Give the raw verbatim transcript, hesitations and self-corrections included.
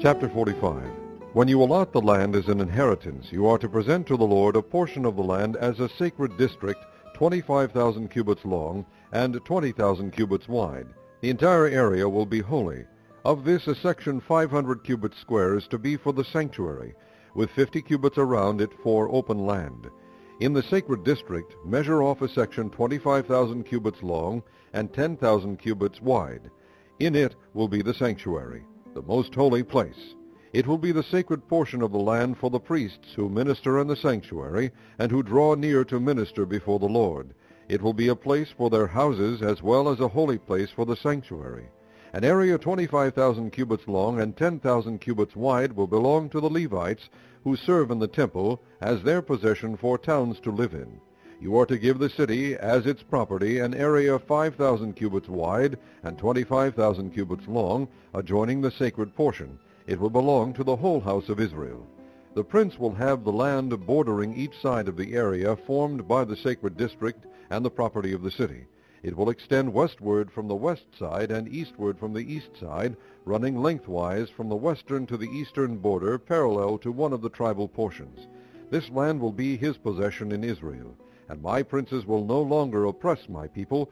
Chapter forty-five. When you allot the land as an inheritance, you are to present to the Lord a portion of the land as a sacred district, twenty-five thousand cubits long and twenty thousand cubits wide. The entire area will be holy. Of this, a section five hundred cubits square is to be for the sanctuary, with fifty cubits around it for open land. In the sacred district, measure off a section twenty-five thousand cubits long and ten thousand cubits wide. In it will be the sanctuary, the most holy place. It will be the sacred portion of the land for the priests who minister in the sanctuary and who draw near to minister before the Lord. It will be a place for their houses as well as a holy place for the sanctuary. An area twenty-five thousand cubits long and ten thousand cubits wide will belong to the Levites who serve in the temple as their possession for towns to live in. You are to give the city as its property an area five thousand cubits wide and twenty-five thousand cubits long, adjoining the sacred portion. It will belong to the whole house of Israel. The prince will have the land bordering each side of the area formed by the sacred district and the property of the city. It will extend westward from the west side and eastward from the east side, running lengthwise from the western to the eastern border parallel to one of the tribal portions. This land will be his possession in Israel. And my princes will no longer oppress my people,